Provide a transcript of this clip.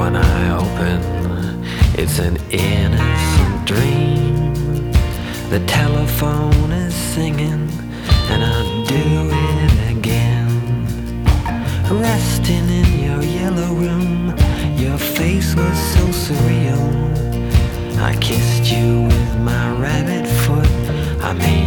when I open, it's an innocent dream. The telephone is singing, and I'll do it again. Resting in your yellow room, your face was so surreal. I kissed you with my rabbit foot, I made